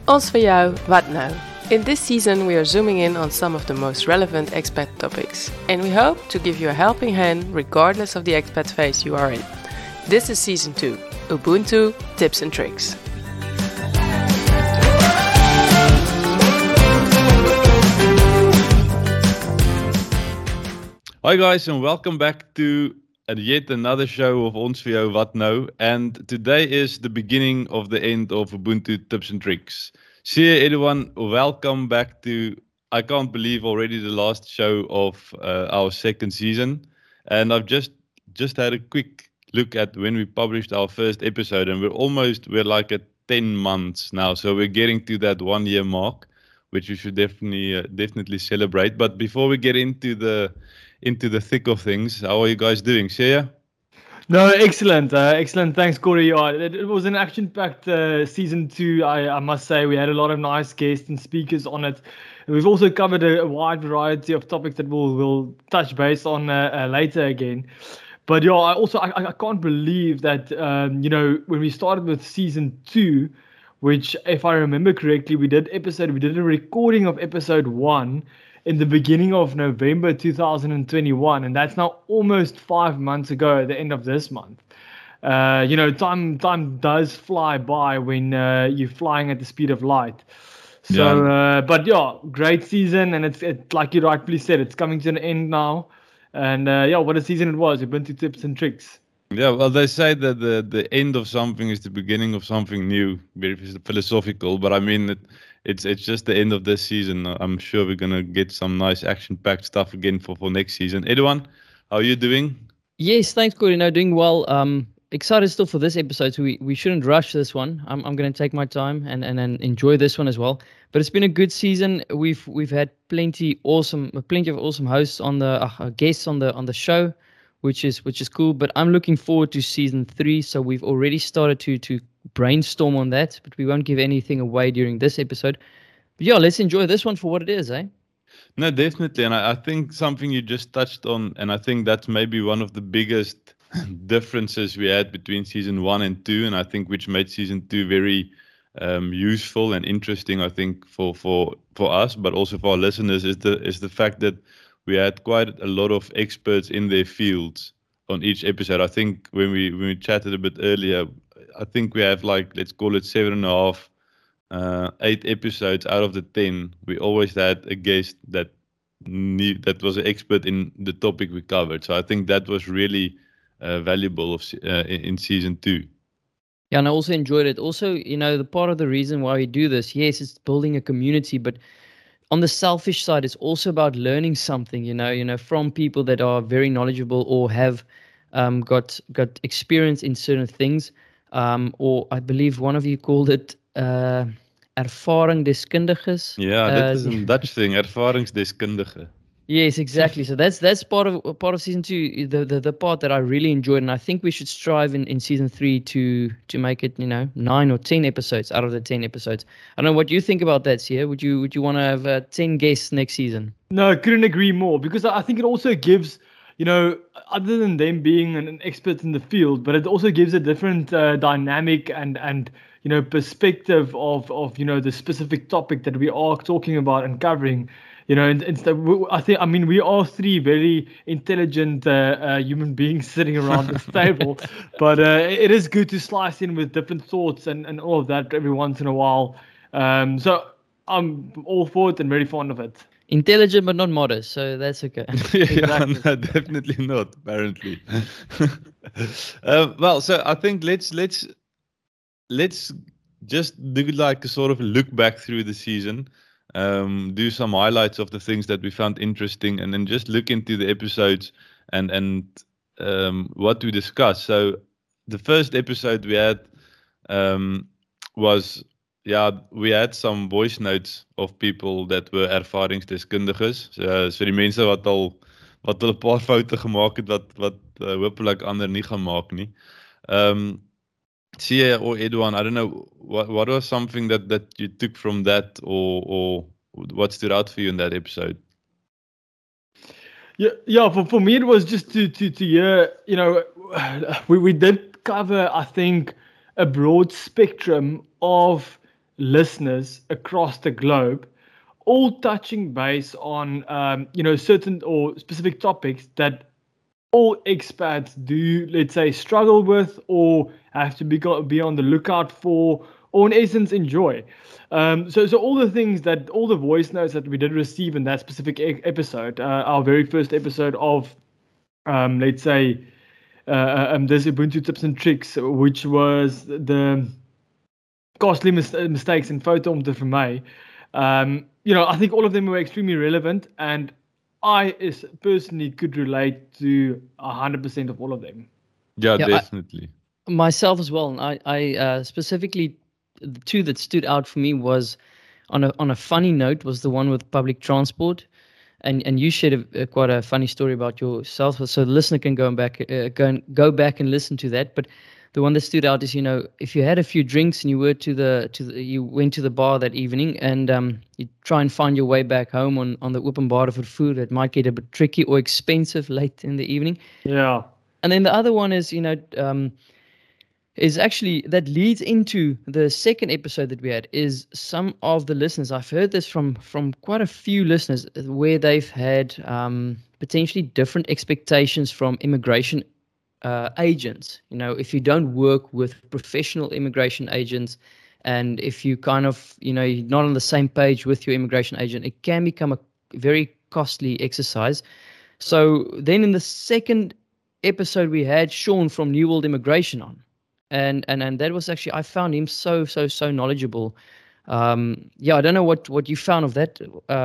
Ons voor jou, wat nou? In this season we are zooming in on some of the most relevant expat topics, and we hope to give you a helping hand regardless of the expat phase you are in. This is Season 2, Ubuntu Tips and Tricks. Hi guys, and welcome back to yet another show of Ons voor jou, wat nou? And today is the beginning of the end of Ubuntu Tips and Tricks. See you everyone, welcome back to, I can't believe already the last show of our second season. And I've just had a quick look at when we published our first episode, and we're like at 10 months now. So we're getting to that 1 year mark, which we should definitely celebrate. But before we get into the thick of things, how are you guys doing? Shea? No, excellent. Excellent. Thanks, Corey. It was an action-packed season 2. I must say we had a lot of nice guests and speakers on it. We've also covered a wide variety of topics that we'll touch base on later again. But yeah, I can't believe that when we started with season 2, which if I remember correctly, we did a recording of episode 1 in the beginning of November 2021, and that's now almost 5 months ago at the end of this month. Time does fly by when you're flying at the speed of light. So, yeah. But yeah, great season, and it's like you rightfully said, it's coming to an end now. And what a season it was. Ubuntu Tips and Tricks. Yeah, well, they say that the end of something is the beginning of something new. Very philosophical, but I mean it's just the end of this season. I'm sure we're gonna get some nice action-packed stuff again for next season. Edouan, how are you doing? Yes, thanks, Corey. No, doing well. Excited still for this episode, so we shouldn't rush this one. I'm going to take my time and enjoy this one as well. But it's been a good season. We've had plenty of awesome hosts on the guests on the show, which is cool. But I'm looking forward to season 3. So we've already started to brainstorm on that, but we won't give anything away during this episode. But yeah, let's enjoy this one for what it is, eh? No, definitely. And I think something you just touched on, and I think that's maybe one of the biggest differences we had between season 1 and 2, and I think which made season 2 very useful and interesting, I think, for us, but also for our listeners, is the fact that we had quite a lot of experts in their fields on each episode. I think when we chatted a bit earlier, I think we have, like, let's call it 7.5, 8 episodes out of the 10. We always had a guest that was an expert in the topic we covered. So I think that was really valuable in season 2. Yeah, and I also enjoyed it. Also, the part of the reason why we do this, yes, it's building a community, but on the selfish side, it's also about learning something, from people that are very knowledgeable or have got experience in certain things. Or I believe one of you called it ervaringsdeskundiges. Yeah, that is a Dutch thing, ervaringsdeskundige. Yes, exactly. So that's part of season 2, the part that I really enjoyed, and I think we should strive in season 3 to make it 9 or 10 episodes out of the 10 episodes. I don't know what you think about that, Sia. Would you want to have 10 guests next season? No, I couldn't agree more, because I think it also gives, other than them being an expert in the field, but it also gives a different dynamic and perspective of the specific topic that we are talking about and covering. We are 3 very intelligent human beings sitting around this table, but it is good to slice in with different thoughts and all of that every once in a while. So I'm all for it and very fond of it. Intelligent but not modest, so that's okay. Exactly. No, definitely not, apparently. Well, so I think let's just do like a sort of look back through the season. Do some highlights of the things that we found interesting, and then just look into the episodes and what we discussed. So the first episode we had we had some voice notes of people that were ervaringsdeskundiges. So die mense wat al 'n paar foute gemaak het wat hopelik ander nie gaan maak nie. Sia or Edouan, I don't know, what was something that you took from that, or what stood out for you in that episode? Yeah. For me, it was just to hear, we did cover, I think, a broad spectrum of listeners across the globe, all touching base on certain or specific topics that all expats do, let's say, struggle with or have to be on the lookout for, or in essence enjoy. So all the things that, all the voice notes that we did receive in that specific episode, our very first episode of, let's say, this Ubuntu tips and tricks, which was the costly mistakes in photo vir my. I think all of them were extremely relevant, and I personally could relate to 100% of all of them. Yeah, definitely. Myself as well. I specifically, the two that stood out for me was on a funny note was the one with public transport, and you shared quite a funny story about yourself, so the listener can go back and listen to that. But the one that stood out is, if you had a few drinks and you went to the bar that evening, and you try and find your way back home on the openbare for food, it might get a bit tricky or expensive late in the evening. Yeah. And then the other one is, is actually that leads into the second episode that we had, is some of the listeners. I've heard this from quite a few listeners where they've had potentially different expectations from immigration agents. If you don't work with professional immigration agents, and if you kind of, you're not on the same page with your immigration agent, it can become a very costly exercise. So then in the second episode, we had Sean from New World Immigration on. And that was actually, I found him so knowledgeable. I don't know what you found of that.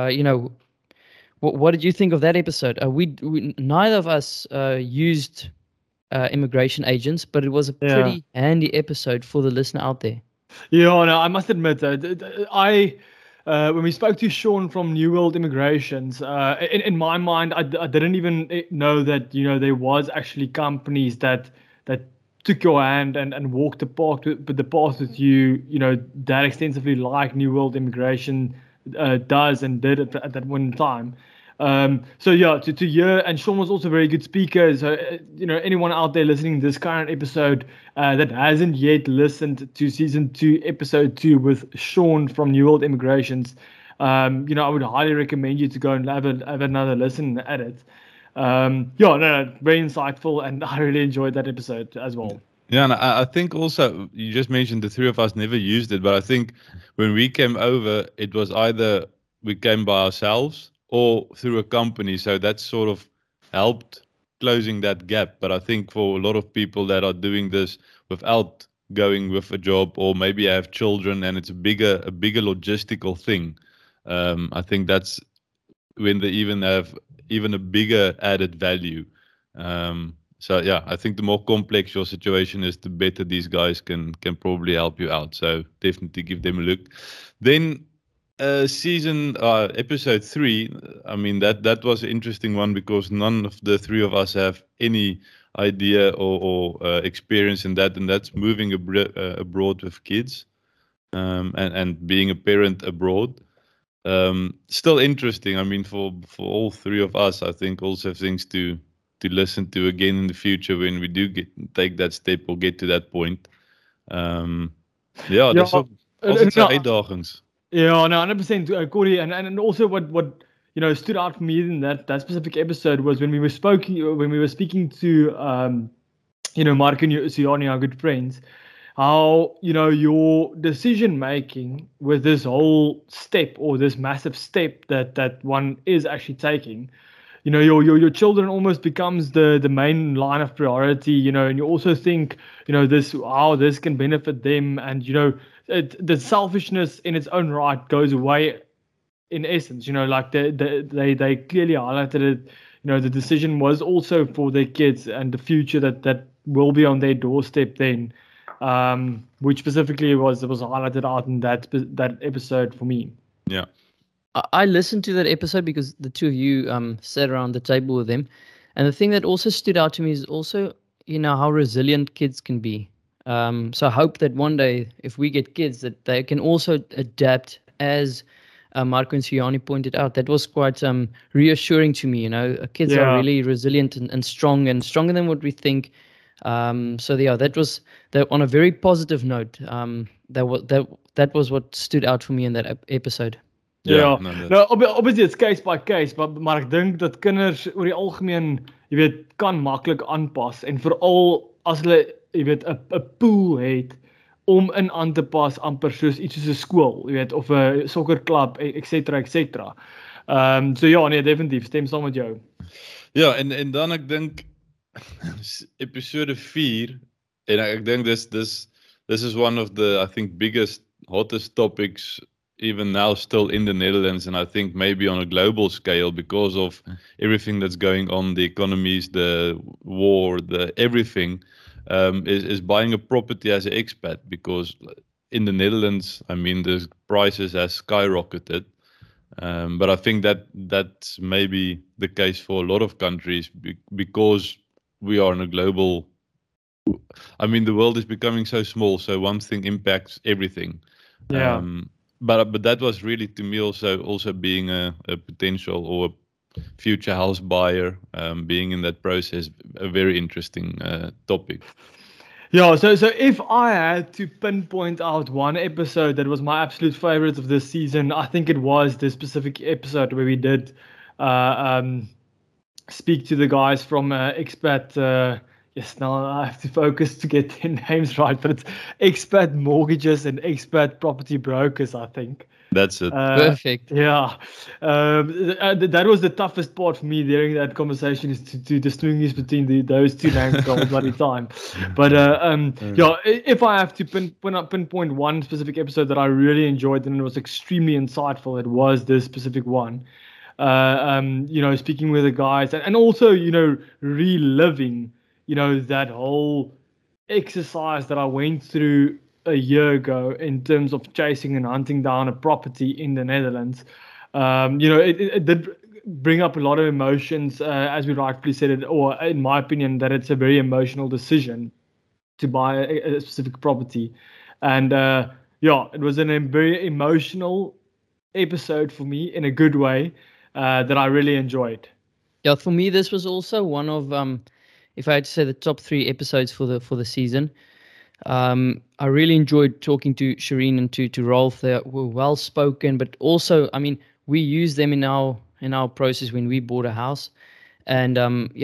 What did you think of that episode? We neither of us used immigration agents, but it was a pretty handy episode for the listener out there. Yeah, no, I must admit that when we spoke to Sean from New World Immigrations, in my mind, I didn't even know that there was actually companies that took your hand and walked the path with you, that extensively, like New World Immigration does and did at that one time. So yeah, to hear, and Sean was also a very good speaker. So anyone out there listening to this current episode that hasn't yet listened to season 2, episode 2 with Sean from New World Immigrations, I would highly recommend you to go and have another listen at it. Very insightful, and I really enjoyed that episode as well. Yeah, and I think also, you just mentioned the three of us never used it, but I think when we came over, it was either we came by ourselves or through a company, so that sort of helped closing that gap. But I think for a lot of people that are doing this without going with a job, or maybe have children and it's a bigger logistical thing, I think that's when they even have a bigger added value. So yeah, I think the more complex your situation is, the better these guys can probably help you out. So definitely give them a look. Then episode 3, I mean, that was an interesting one, because none of the three of us have any idea or experience in that, and that's moving abroad with kids, and being a parent abroad. Still interesting. I mean, for all three of us, I think also things to listen to again in the future when we do take that step or get to that point. That's also uitdagings. Yeah, no, 100%, Corey, and also what stood out for me in that specific episode was when we were speaking to Mark and Siani, our good friends, how your decision making with this whole step, or this massive step that one is actually taking, your children almost becomes the main line of priority, and you also think how this can benefit them, and the selfishness in its own right goes away in essence. Like they clearly highlighted it. The decision was also for their kids and the future that will be on their doorstep then, which specifically was highlighted out in that episode for me. Yeah, I listened to that episode because the two of you sat around the table with them, and the thing that also stood out to me is also how resilient kids can be. So I hope that one day, if we get kids, that they can also adapt, as Marco and Siani pointed out. That was quite reassuring to me. Kids are really resilient and strong, and stronger than what we think. So yeah, that was on a very positive note. That was what stood out for me in that episode. Ja, no, that, nou obviously it's case by case, maar ek dink dat kinders oor die algemeen, jy weet, kan maklik aanpas en veral as hulle, jy weet, 'n pool het om in aan te pas amper soos iets soos 'n skool, jy weet, of 'n sokkerklub, et cetera. So ja, nee, definitief, stem saam met jou. ja, en dan ek dink episode 4 en ek dink this is one of the, I think, biggest, hottest topics even now still in the Netherlands, and I think maybe on a global scale because of everything that's going on, the economies, the war, the everything, is buying a property as an expat, because in the Netherlands, I mean, the prices has skyrocketed. But I think that's maybe the case for a lot of countries because we are in a global, I mean, the world is becoming so small, so one thing impacts everything. Yeah. But that was really, to me, also being a potential or a future house buyer, being in that process, a very interesting topic. Yeah, so if I had to pinpoint out one episode that was my absolute favorite of this season, I think it was this specific episode where we did speak to the guys from Expat. Yes, now I have to focus to get their names right, but it's Expat Mortgages and Expat Property Brokers, I think. That's it. Perfect. Yeah, that was the toughest part for me during that conversation, is to distinguish between those two names the whole bloody time. But yeah, if I have to pinpoint one specific episode that I really enjoyed and it was extremely insightful, it was this specific one. You know, speaking with the guys and also, you know, reliving, you know, that whole exercise that I went through a year ago in terms of chasing and hunting down a property in the Netherlands. You know, it did bring up a lot of emotions, as we rightfully said it, or in my opinion, that it's a very emotional decision to buy a specific property. And yeah, it was a very emotional episode for me in a good way, that I really enjoyed. Yeah, for me, this was also one of, if I had to say, the top 3 episodes for the season. I really enjoyed talking to Shireen and to Rolf. They were well spoken, but also, I mean, we used them in our process when we bought a house, and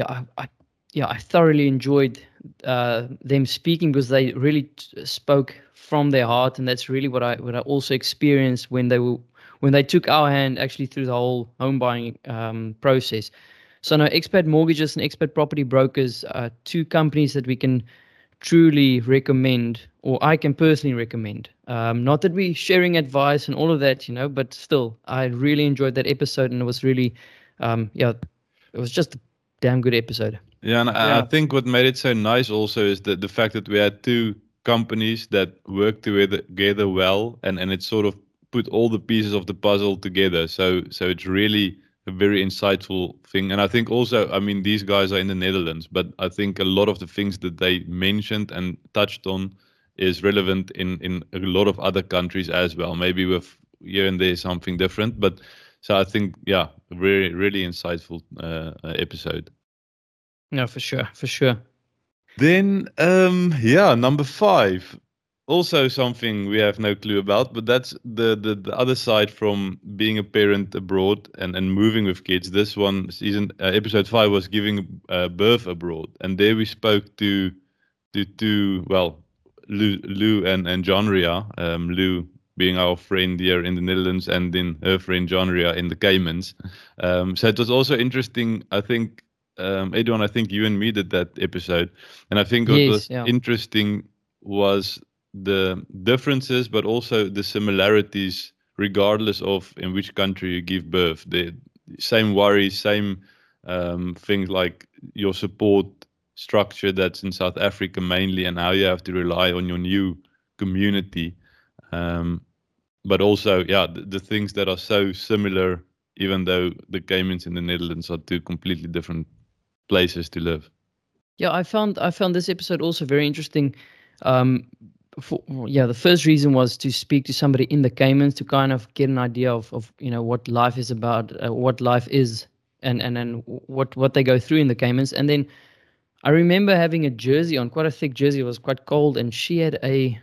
I thoroughly enjoyed them speaking because they really spoke from their heart, and that's really what I also experienced when they took our hand actually through the whole home buying process. So now, Expat Mortgages and Expat Property Brokers are 2 companies that we can truly recommend, or I can personally recommend. Not that we're sharing advice and all of that, you know, but still, I really enjoyed that episode, and it was really, it was just a damn good episode. Yeah, and I think what made it so nice also is that the fact that we had 2 companies that work together well, and it sort of put all the pieces of the puzzle together. So it's really a very insightful thing. And I think also, I mean, these guys are in the Netherlands, but I think a lot of the things that they mentioned and touched on is relevant in a lot of other countries as well. Maybe with here and there something different, but so I think, yeah, really, really insightful episode. No, for sure. Then, number 5. Also something we have no clue about, but that's the other side from being a parent abroad and moving with kids. This one, episode 5, was giving birth abroad, and there we spoke to 2, well, Lou and John Ria. Lou being our friend here in the Netherlands, and then her friend John Ria in the Caymans. So it was also interesting. I think, Edouard, I think you and me did that episode, and I think what was interesting was the differences, but also the similarities, regardless of in which country you give birth. The same worries, same things like your support structure that's in South Africa mainly, and how you have to rely on your new community. But also, the things that are so similar, even though the Caymans in the Netherlands are 2 completely different places to live. Yeah, I found this episode also very interesting. The first reason was to speak to somebody in the Caymans to kind of get an idea of you know, what life is about, what life is, and what they go through in the Caymans. And then I remember having a jersey on, quite a thick jersey. It was quite cold, and she had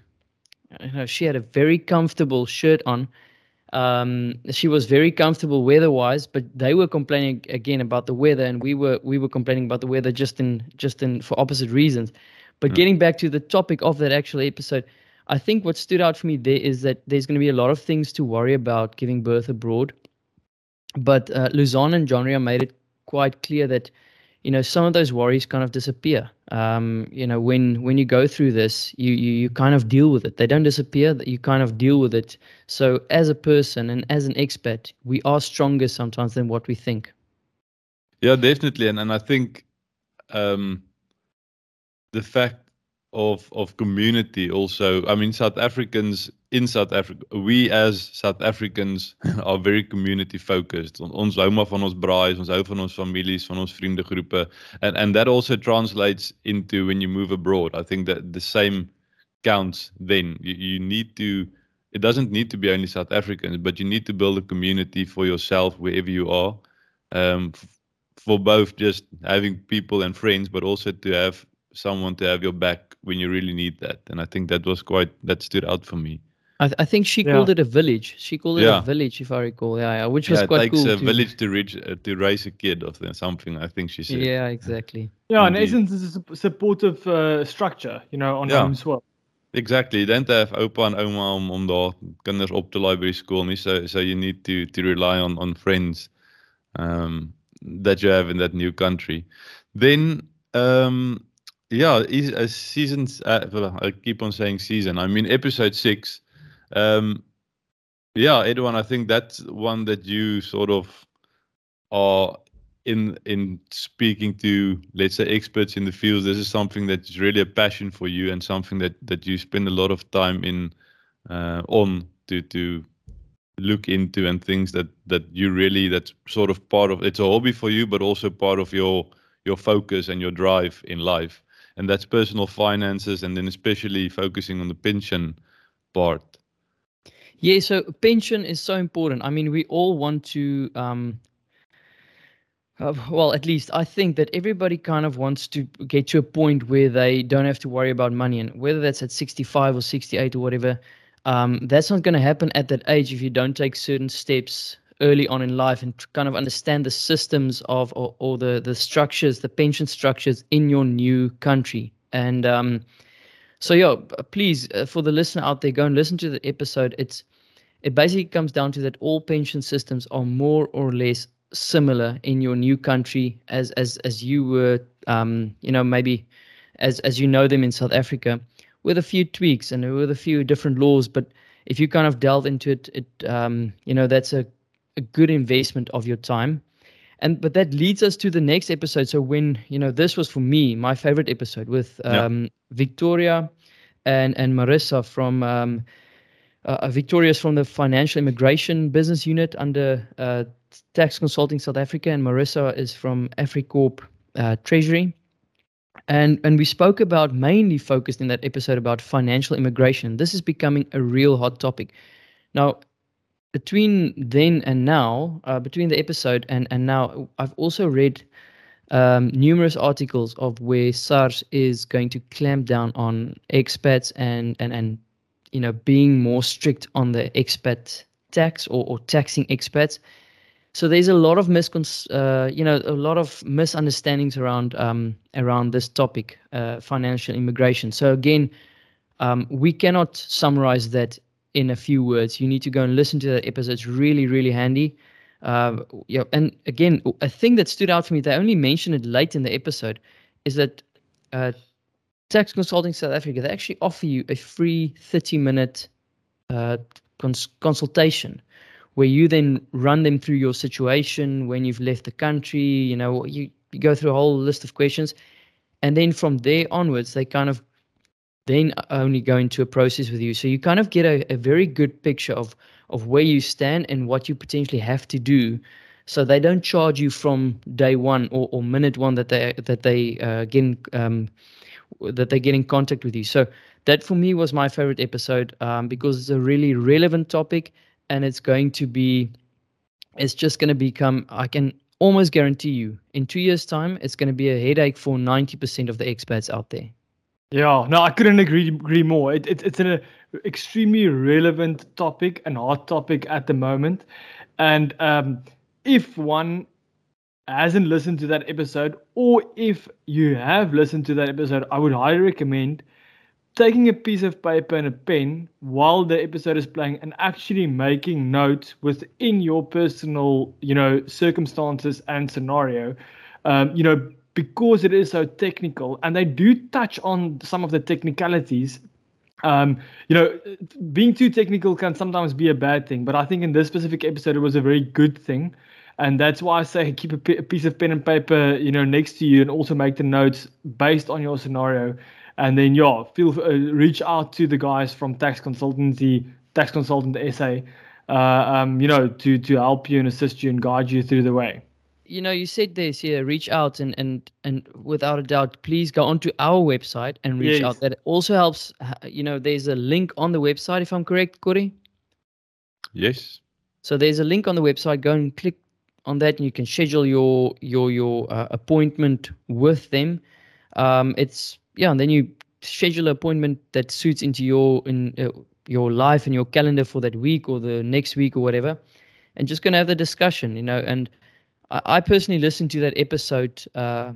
a very comfortable shirt on. She was very comfortable weather-wise, but they were complaining again about the weather, and we were complaining about the weather just in for opposite reasons. But getting back to the topic of that actual episode, I think what stood out for me there is that there's going to be a lot of things to worry about giving birth abroad. But Luzon and John Ria made it quite clear that, some of those worries kind of disappear. When you go through this, you kind of deal with it. They don't disappear, you kind of deal with it. So as a person and as an expat, we are stronger sometimes than what we think. Yeah, definitely. And I think the fact of community also, I mean, South Africans in South Africa, we as South Africans are very community focused. Ons hou maar van ons braais, ons hou van ons families, van ons vriendegroepe. And that also translates into when you move abroad. I think that the same counts then. You need to, it doesn't need to be only South Africans, but you need to build a community for yourself wherever you are. For both just having people and friends, but also to have someone to have your back when you really need that. And I think that stood out for me. I think she called it a village. She called it a village, if I recall. Which was quite cool. It takes a village to raise a kid or something, I think she said. Yeah, exactly. Yeah, in essence, it's a supportive structure, on home soil. Exactly. You don't have oupa and oma om daar kinders op te laai by die skool nie. So you need to rely on friends that you have in that new country. Then seasons. I keep on saying season. I mean episode 6. Edwin, I think that's one that you sort of are in speaking to, let's say, experts in the field. This is something that's really a passion for you and something that you spend a lot of time in on to look into, and things that you really, that's sort of part of, it's a hobby for you, but also part of your focus and your drive in life. And that's personal finances, and then especially focusing on the pension part. Yeah, so pension is so important. I mean, we all want to, well, at least I think that everybody kind of wants to get to a point where they don't have to worry about money. And whether that's at 65 or 68 or whatever, that's not going to happen at that age if you don't take certain steps early on in life and kind of understand the systems of or the structures, the pension structures in your new country. And so please, for the listener out there, go and listen to the episode. It basically comes down to that all pension systems are more or less similar in your new country as you were, maybe as you know them in South Africa, with a few tweaks and with a few different laws. But if you kind of delve into it, that's a good investment of your time. But that leads us to the next episode. So when, this was for me, my favorite episode with Victoria and Marissa from Victoria's from the Financial Immigration Business Unit under Tax Consulting South Africa, and Marissa is from AfriCorp Treasury. And we spoke about, mainly focused in that episode, about financial immigration. This is becoming a real hot topic. Now, between then and now, between the episode and now, I've also read numerous articles of where SARS is going to clamp down on expats and being more strict on the expat tax or taxing expats. So there's a lot of a lot of misunderstandings around this topic, financial immigration. So again, we cannot summarize that in a few words. You need to go and listen to that episode. It's really, really handy. And again, a thing that stood out for me, they only mentioned it late in the episode, is that Tax Consulting South Africa, they actually offer you a free 30-minute consultation, where you then run them through your situation when you've left the country. You go through a whole list of questions, and then from there onwards, they kind of then only go into a process with you. So you kind of get a very good picture of where you stand and what you potentially have to do. So they don't charge you from day one or minute one that they get in contact with you. So that for me was my favorite episode, because it's a really relevant topic, and it's just going to become, I can almost guarantee you, in 2 years' time, it's going to be a headache for 90% of the expats out there. Yeah, no, I couldn't agree more. It's an extremely relevant topic and hot topic at the moment. And if one hasn't listened to that episode, or if you have listened to that episode, I would highly recommend taking a piece of paper and a pen while the episode is playing and actually making notes within your personal, circumstances and scenario. Because it is so technical, and they do touch on some of the technicalities. Being too technical can sometimes be a bad thing, but I think in this specific episode it was a very good thing, and that's why I say keep a piece of pen and paper, next to you, and also make the notes based on your scenario. And then reach out to the guys from Tax Consultant SA, to help you and assist you and guide you through the way. You said this here, reach out and without a doubt, please go onto our website and reach out. That also helps. There's a link on the website, if I'm correct, Corey? Yes. So there's a link on the website. Go and click on that, and you can schedule your appointment with them. And then you schedule an appointment that suits into your life and your calendar for that week or the next week or whatever, and just gonna have the discussion, and I personally listened to that episode. I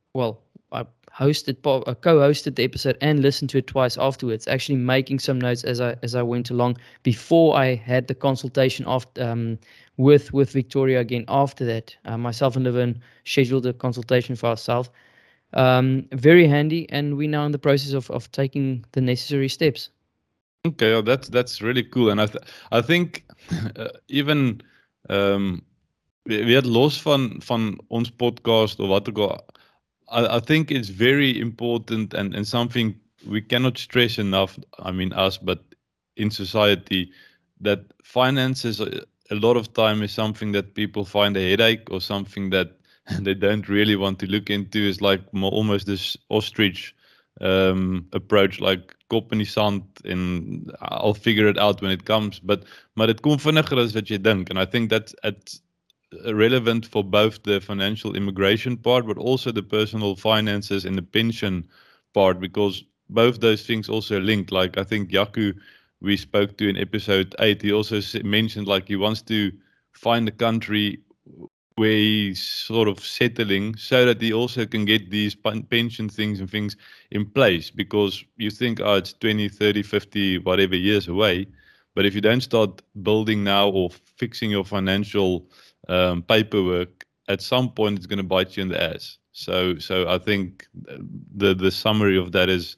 co-hosted the episode and listened to it twice afterwards, actually making some notes as I went along before I had the consultation with Victoria again. After that, myself and Livin scheduled a consultation for ourselves. Very handy, and we're now in the process of taking the necessary steps. Okay, well, that's really cool, and I think even we had los van ons podcast of wat ook al. I think it's very important and something we cannot stress enough. I mean us, but in society, that finances a lot of time is something that people find a headache or something that they don't really want to look into. Is like almost this ostrich approach, like kop in die sand and I'll figure it out when it comes. Maar dit kom vinniger as wat jy dink, and I think that's relevant for both the financial immigration part, but also the personal finances and the pension part, because both those things also link. Like I think Jaco, we spoke to in episode 8, he also mentioned like he wants to find a country where he's sort of settling so that he also can get these pension things and things in place, because you think, it's 20, 30, 50, whatever years away. But if you don't start building now or fixing your financial paperwork, at some point it's going to bite you in the ass. So I think the summary of that is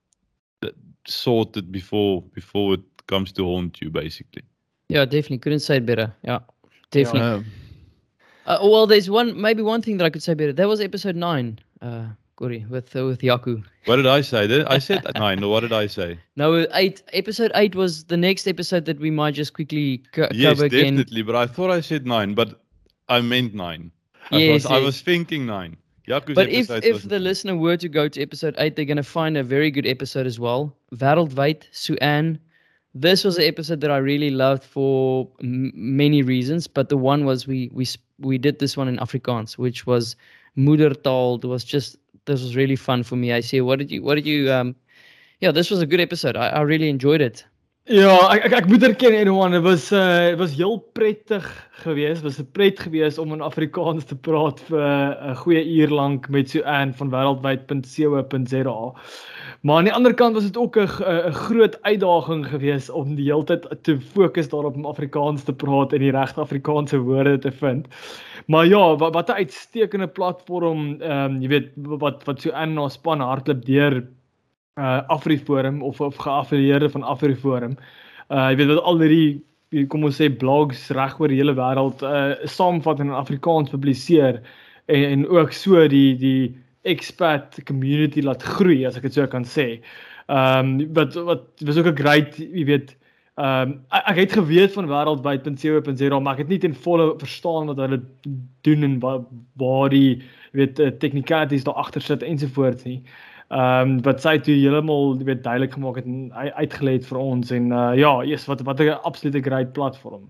sorted before it comes to haunt you, basically. Yeah, definitely. Couldn't say it better. Yeah, definitely. Well, there's maybe one thing that I could say better. That was episode 9, Corey, with Jaco. What did I say? I said 9, or what did I say? No, 8. Episode 8 was the next episode that we might just quickly cover again. Yes, definitely. But I thought I said 9, but I meant 9. Yes, I was thinking 9. Jaco's but if the listener were to go to episode 8, they're going to find a very good episode as well. Wêreldwyd, Suan. This was an episode that I really loved for many reasons, but the one was we did this one in Afrikaans, which was moedertaal. This was really fun for me. I say, what did you this was a good episode. I really enjoyed it. Ja, ek moet erken, Edouan, het was heel prettig geweest. Het was 'n pret geweest om in Afrikaans te praat vir 'n goeie uur lank met Suan van wêreldwyd.co.za. Maar aan die ander kant was dit ook 'n groot uitdaging geweest om die hele tyd te fokus daarop om Afrikaans te praat en die regte Afrikaanse woorde te vind. Maar ja, wat 'n uitstekende platform, jy weet, wat Suan na span hardloop deur AfriForum of geaffilieerde van AfriForum. Jy weet wat al hierdie, kom ons sê, blogs reg oor die hele wêreld saamvatting in Afrikaans publiseer en ook so die expat community laat groei, as ek dit so kan sê. Wat was ook 'n great, jy weet, ek het geweet van wêreldwyd.co.za, maar ek het nie ten volle verstaan wat hulle doen en waar die, jy weet, technicalities daar agter sit ensovoorts nie. Wat sy toe heeltemal, jy weet, duidelik gemaak het en uitgelê het vir ons en wat 'n absolute great platform.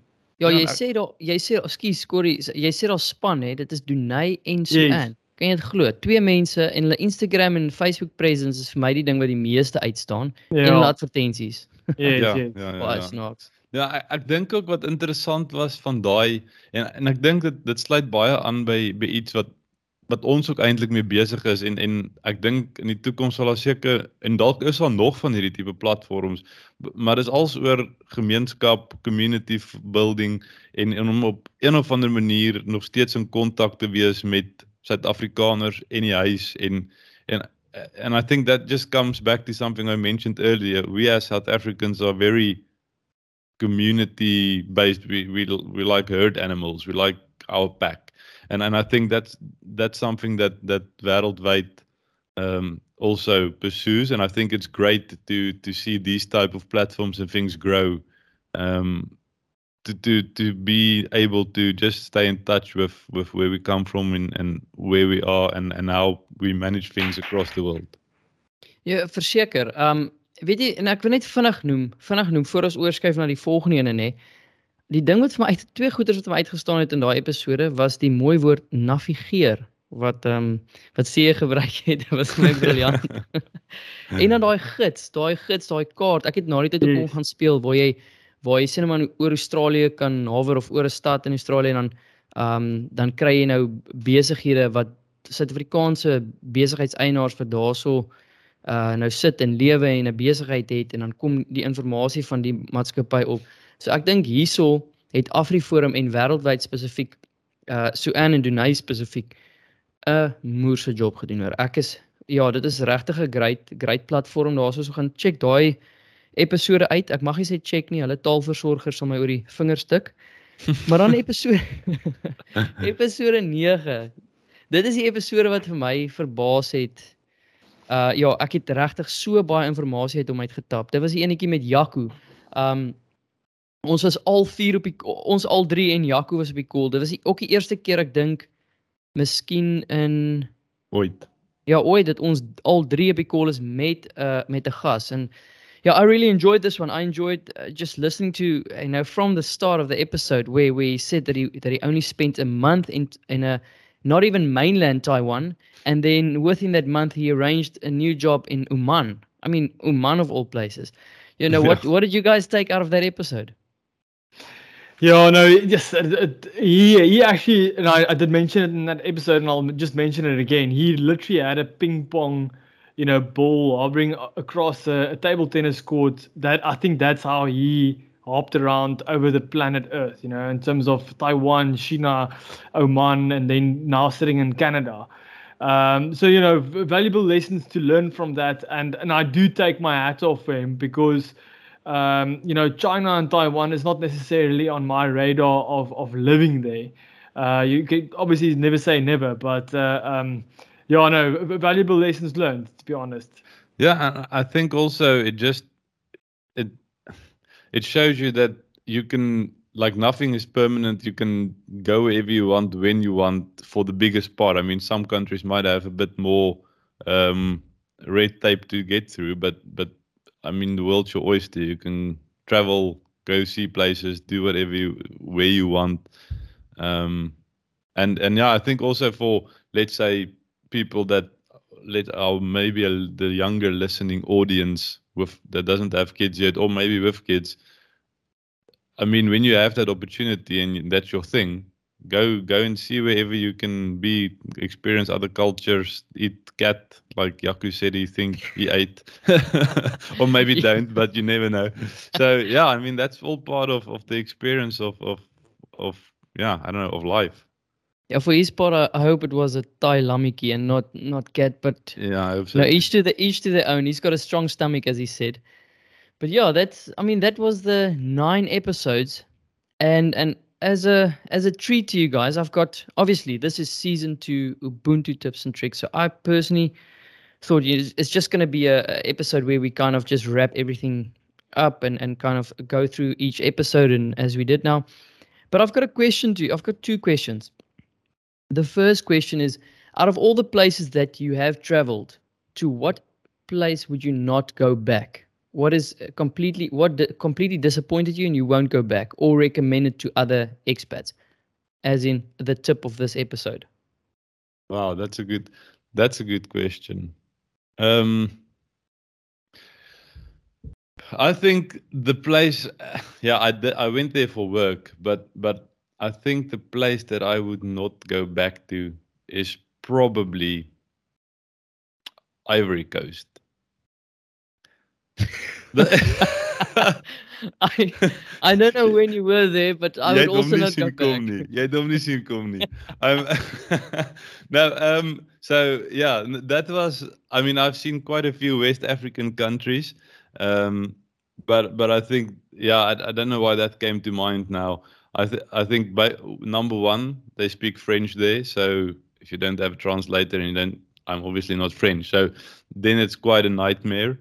Ja, Ja, jy sê ekskuus Corrie, jy sê daar span hè, dit is Dunay en Yes. Suan. Kan jy dit glo? Twee mense en hulle Instagram en Facebook presence is vir my die ding wat die meeste uitstaan en hulle Ja, advertensies. yes, ja, yes. ja, ja, Baie ja. snaaks. Ja, ek dink ook wat interessant was van daai en ek dink dit sluit baie aan by iets wat ons ook eintlik mee besig is en ek dink in die toekoms sal daar seker en dalk is daar nog van hierdie tipe platforms, maar dis als oor gemeenskap, community building en om op een of ander manier nog steeds in kontak te wees met Suid-Afrikaners in die huis and I think that just comes back to something I mentioned earlier. We as South Africans are very community based. We like herd animals. We like our pack, and I think that's something that wêreldwyd also pursues, and I think it's great to see these type of platforms and things grow. To be able to just stay in touch with where we come from and where we are and how we manage things across the world. Ja, verseker. Weet jy, en ek wil net vinnig noem voor ons oorskuif na die volgende ene nê. Die ding wat vir my twee goeders wat vir my uitgestaan het in daai episode was die mooi woord navigeer wat C gebruik het. Dit was vir my briljant. En dan daai gids, daai kaart. Ek het na die tyd ook gaan speel waar jy sê net maar oor Australië kan hawer of oor 'n stad in Australië en dan kry jy nou besighede wat Suid-Afrikaanse besigheidseienaars vir daarso nou sit en lewe en 'n besigheid het en dan kom die inligting van die maatskappy op. So ek dink hierso het AfriForum en wêreldwyd spesifiek Suan en Dunay spesifiek 'n moerse job gedoen hoor. Dit is regtig 'n great platform daarso. So gaan check daai episode uit. Ek mag nie sê check nie, hulle taalversorgers sal my oor die vingers tik. Maar dan episode 9. Dit is die episode wat vir my verbaas het. Ek het regtig so baie inligting uit hom uitgetap. Dit was die enetjie met Jaco. Ons was al 4 ons al 3 en Jaco was op die call. Dit was ook die eerste keer ek dink miskien in ooit. Ja, ooit dat ons al 3 op die call is met 'n gas en I really enjoyed this one. I enjoyed just listening to, from the start of the episode where we said that he only spent a month in a not even mainland Taiwan, and then within that month he arranged a new job in Oman. I mean, Oman of all places. What did you guys take out of that episode? Yeah, no, yes, he actually, and I did mention it in that episode, and I'll just mention it again. He literally had a ping pong, ball hovering across a table tennis court. That I think that's how he hopped around over the planet Earth, in terms of Taiwan, China, Oman, and then now sitting in Canada. So, valuable lessons to learn from that. And I do take my hat off for him because, China and Taiwan is not necessarily on my radar of living there. You can obviously never say never, but valuable lessons learned, to be honest. Yeah, I think also it shows you that you can, like, nothing is permanent. You can go wherever you want, when you want, for the biggest part. I mean, some countries might have a bit more red tape to get through, but I mean, the world's your oyster. You can travel, go see places, do whatever where you want. And I think also for, let's say, people that are maybe the younger listening audience that doesn't have kids yet, or maybe with kids. I mean, when you have that opportunity and that's your thing, go and see wherever you can be, experience other cultures, eat cat, like Jaco said he ate, or maybe don't, but you never know. So yeah, I mean, that's all part of the experience of I don't know, of life. Yeah, for his part, I hope it was a Thai lamiki and not cat, but yeah, I hope so. Each to their own. He's got a strong stomach, as he said. But yeah, that was the 9 episodes, and as a treat to you guys, I've got, obviously this is season 2 Ubuntu tips and tricks. So I personally thought it's just going to be a episode where we kind of just wrap everything up and kind of go through each episode and as we did now. But I've got a question to you. I've got 2 questions. The first question is, out of all the places that you have traveled, to what place would you not go back? what is completely disappointed you and you won't go back, or recommend it to other expats, as in the tip of this episode? Wow, that's a good question. I think the place, yeah, I went there for work, but I think the place that I would not go back to is probably Ivory Coast. I don't know when you were there, but I would also not go back. Jy het hom nie sien kom nie. No, so yeah, that was, I mean, I've seen quite a few West African countries, but I think, yeah, I don't know why that came to mind now. I think number one, they speak French there, so if you don't have a translator and then I'm obviously not French, so then it's quite a nightmare.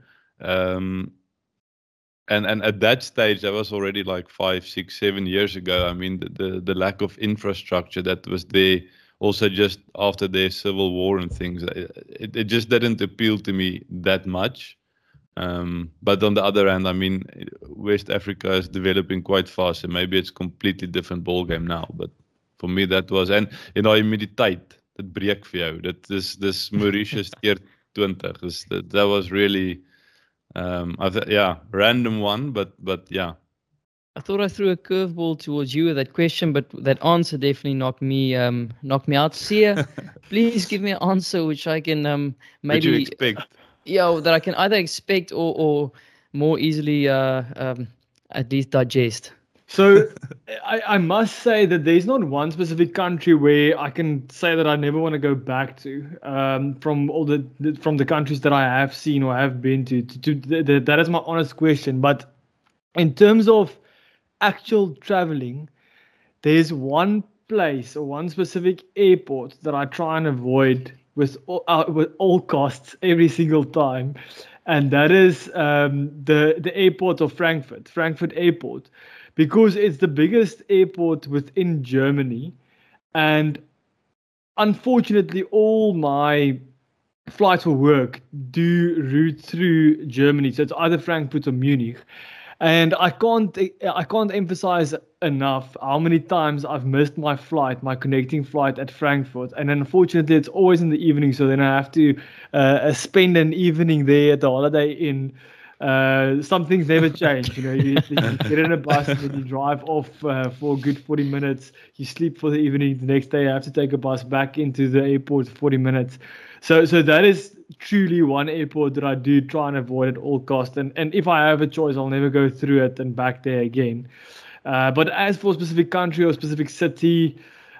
And at that stage, that was already like 5, 6, 7 years ago. I mean, the lack of infrastructure that was there, also just after their civil war and things, it just didn't appeal to me that much. But on the other hand, I mean, West Africa is developing quite fast, and maybe it's a completely different ballgame now. But for me, that was, en humiditeit, dit breek vir jou. Dis Mauritius keer 20. That was really, random one, but yeah. I thought I threw a curveball towards you with that question, but that answer definitely knocked me out. Sia, please give me an answer which I can maybe What you expect. That I can either expect or more easily at least digest. So I must say that there's not one specific country where I can say that I never want to go back to. From the countries that I have seen or have been to that is my honest question. But in terms of actual traveling, there's one place or one specific airport that I try and avoid with all costs every single time, and that is the airport of Frankfurt Airport, because it's the biggest airport within Germany, and unfortunately all my flights for work do route through Germany, so it's either Frankfurt or Munich. And I can't emphasize enough how many times I've missed my connecting flight at Frankfurt. And unfortunately, it's always in the evening. So then I have to spend an evening there at the Holiday Inn. Some things never change. You get in a bus and then you drive off for a good 40 minutes. You sleep for the evening. The next day, you have to take a bus back into the airport for 40 minutes. So that is truly one airport that I do try and avoid at all costs. And if I have a choice, I'll never go through it and back there again. But as for a specific country or specific city,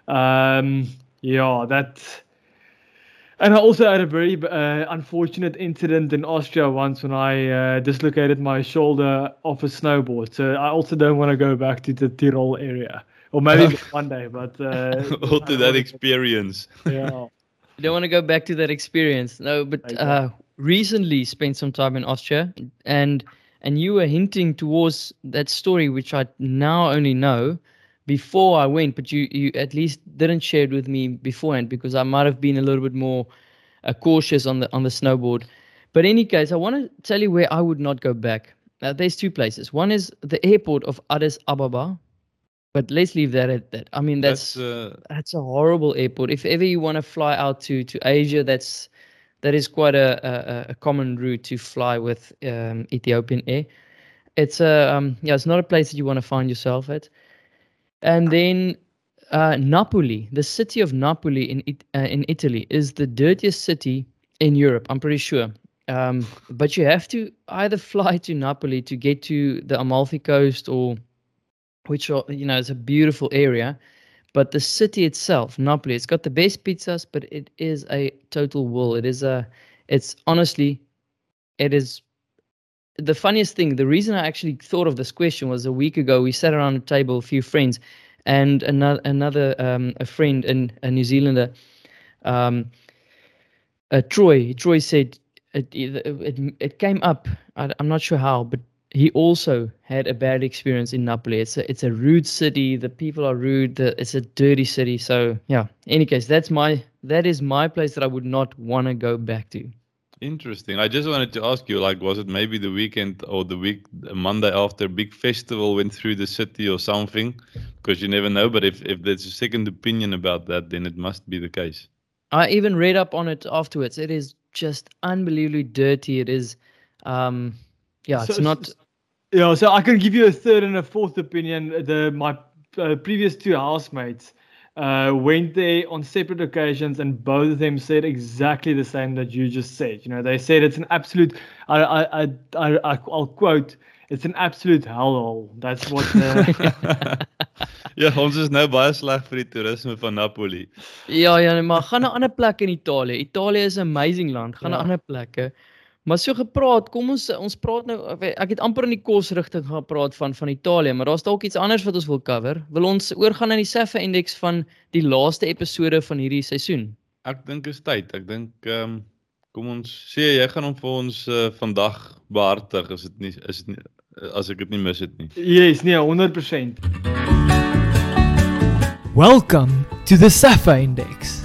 that. And I also had a very unfortunate incident in Austria once when I dislocated my shoulder off a snowboard. So I also don't want to go back to the Tyrol area. Or maybe one day, but... also that experience. Yeah. You don't want to go back to that experience. No, but recently spent some time in Austria, and you were hinting towards that story, which I now only know before I went, but you at least didn't share it with me beforehand, because I might have been a little bit more cautious on the snowboard. But in any case, I want to tell you where I would not go back. There's two places. One is the airport of Addis Ababa. But let's leave that at that. I mean, that's a horrible airport. If ever you want to fly out to Asia, that is quite a common route to fly with Ethiopian Air. It's it's not a place that you want to find yourself at. And then Napoli, the city of Napoli in Italy, is the dirtiest city in Europe. I'm pretty sure. But you have to either fly to Napoli to get to the Amalfi Coast, or which are, is a beautiful area, but the city itself, Napoli, it's got the best pizzas, but it is a total wool. It is the funniest thing. The reason I actually thought of this question was a week ago, we sat around a table, a few friends, and another a friend, a New Zealander, Troy said it came up. I'm not sure how, but he also had a bad experience in Napoli. It's a rude city. The people are rude. It's a dirty city. So yeah. In any case, that is my place that I would not want to go back to. Interesting. I just wanted to ask you, like, was it maybe the weekend or the Monday after a big festival went through the city or something? Because you never know. But if there's a second opinion about that, then it must be the case. I even read up on it afterwards. It is just unbelievably dirty. It is, it's not. Yeah, so I can give you a third and a fourth opinion. My previous two housemates went there on separate occasions, and both of them said exactly the same that you just said. You know, they said it's an absolute. I'll quote. It's an absolute hellhole. That's what. Ja, ons is nou baie sleg vir die toerisme van Napoli. Ja, maar gaan na ander plekke in Italië. Italië is 'n amazing land. Gaan na ander plekke. Maar so gepraat, kom ons praat nou. Ek het amper in die kosrigting gepraat van Italië, maar daar's dalk iets anders wat ons wil cover. Wil ons oorgaan na die SAFA indeks van die laaste episode van hierdie seisoen? Ek dink is tyd. Ek dink kom ons sê jy gaan hom vir ons vandag behartig as ek dit nie mis het nie. Yes, nee, 100%. Welcome to the SAFA Index.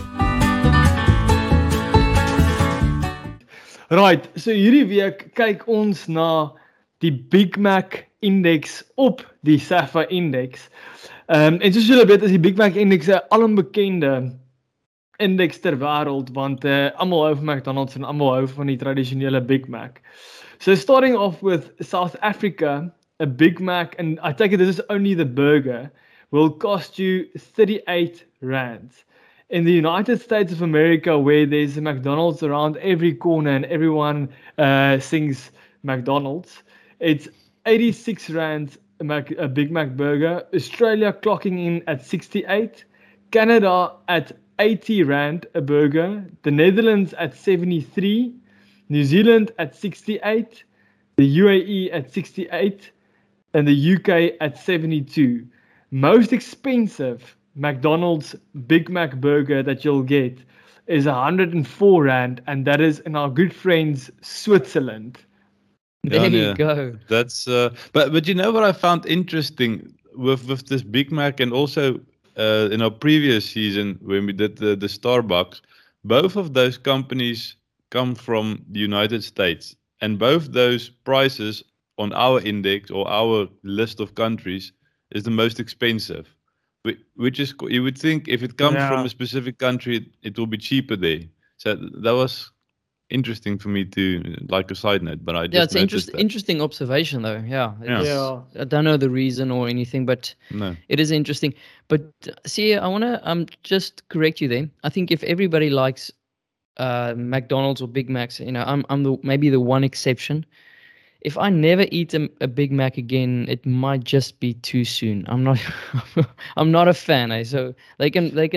Right, so hierdie week kyk ons na die Big Mac indeks op die SAFA indeks. En soos julle weet is die Big Mac indeks 'n alombekende indeks ter wêreld, want almal hou van McDonald's en almal hou van die tradisionele Big Mac. So starting off with South Africa, a Big Mac, and I take it this is only the burger, will cost you 38 Rand. In the United States of America, where there's a McDonald's around every corner and everyone sings McDonald's, it's 86 Rand a Big Mac burger. Australia clocking in at 68, Canada at 80 Rand a burger, the Netherlands at 73, New Zealand at 68, the UAE at 68, and the UK at 72. Most expensive McDonald's Big Mac burger that you'll get is 104 Rand, and that is in our good friends Switzerland. There you go. That's but you know what I found interesting with this Big Mac, and also in our previous season when we did the Starbucks, both of those companies come from the United States, and both those prices on our index or our list of countries is the most expensive. Which is, you would think if it comes from a specific country, it will be cheaper there. So that was interesting for me to, like a side note, but I just it's interesting observation though. I don't know the reason or anything, but it is interesting. But see, I want to just correct you there. I think if everybody likes McDonald's or Big Macs, you know, I'm maybe the one exception. If I never eat a Big Mac again, it might just be too soon. I'm not a fan. So they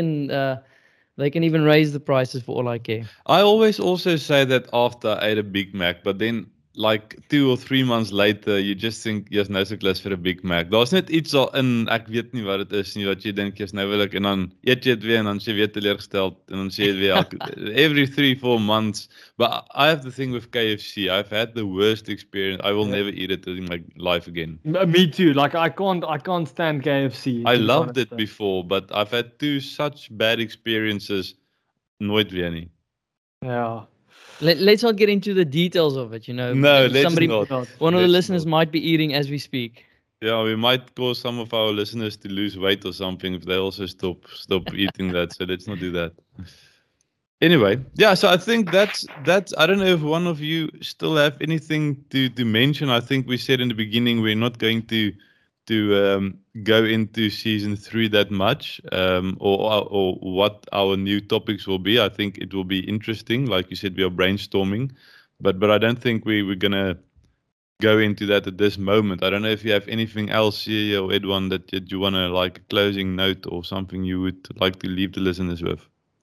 can even raise the prices for all I care. I always also say that after I ate a Big Mac, but then like 2 or 3 months later, you just think, yes, nou is ek lus vir 'n Big Mac. Daar's net iets al in, ek weet nie wat dit is nie, wat jy dink, yes, nou wil ek, en dan eet jy dit weer, en dan sê jy weer teleurgesteld, en dan sê jy weer, every 3-4 months. But I have the thing with KFC. I've had the worst experience. I will never eat it in my life again. Me too. Like I can't stand KFC. I loved it before, but I've had 2 such bad experiences. Nooit weer nie. Yeah. Let's not get into the details of it, you know. No, let's not. One of the listeners might be eating as we speak. Yeah, we might cause some of our listeners to lose weight or something if they also stop eating that. So let's not do that. Anyway, yeah. So I think that's. I don't know if one of you still have anything to mention. I think we said in the beginning we're not going to go into season 3 that much, or what our new topics will be. I think it will be interesting. Like you said, we are brainstorming, but I don't think we're gonna go into that at this moment. I don't know if you have anything else here, or Edwin, that you wanna, like a closing note or something you would like to leave the listeners with.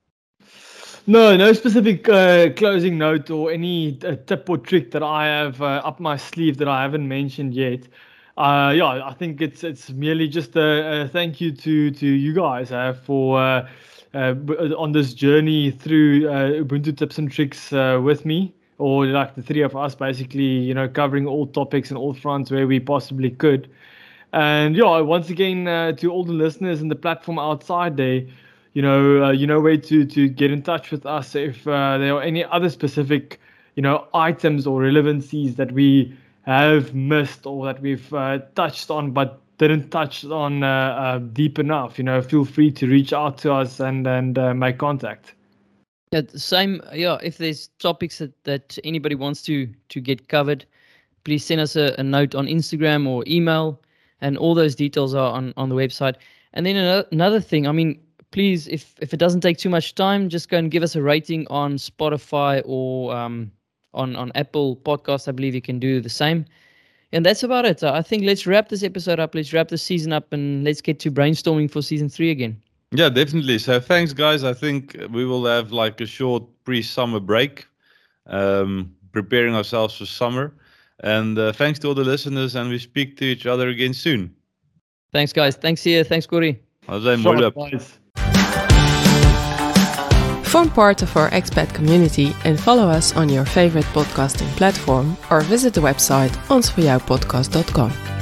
No specific closing note or any tip or trick that I have up my sleeve that I haven't mentioned yet. I think it's merely just a thank you to you guys for on this journey through Ubuntu tips and tricks with me, or like the 3 of us, basically, you know, covering all topics and all fronts where we possibly could. And once again, to all the listeners and the platform outside there, you know where to get in touch with us if there are any other specific items or relevancies that we have missed or that we've touched on but didn't touch on deep enough, feel free to reach out to us and make contact. Yeah, same. Yeah, if there's topics that anybody wants to get covered, please send us a note on Instagram or email, and all those details are on the website. And then another thing, I mean, please, if it doesn't take too much time, just go and give us a rating on Spotify or on Apple Podcasts. I believe you can do the same. And that's about it. I think let's wrap this episode up. Let's wrap the season up, and let's get to brainstorming for season 3 again. Yeah, definitely. So thanks, guys. I think we will have like a short pre-summer break, preparing ourselves for summer. And thanks to all the listeners, and we speak to each other again soon. Thanks, guys. Thanks, here. Thanks, Corey. Form part of our expat community and follow us on your favorite podcasting platform, or visit the website onsvoorjoupodcast.com.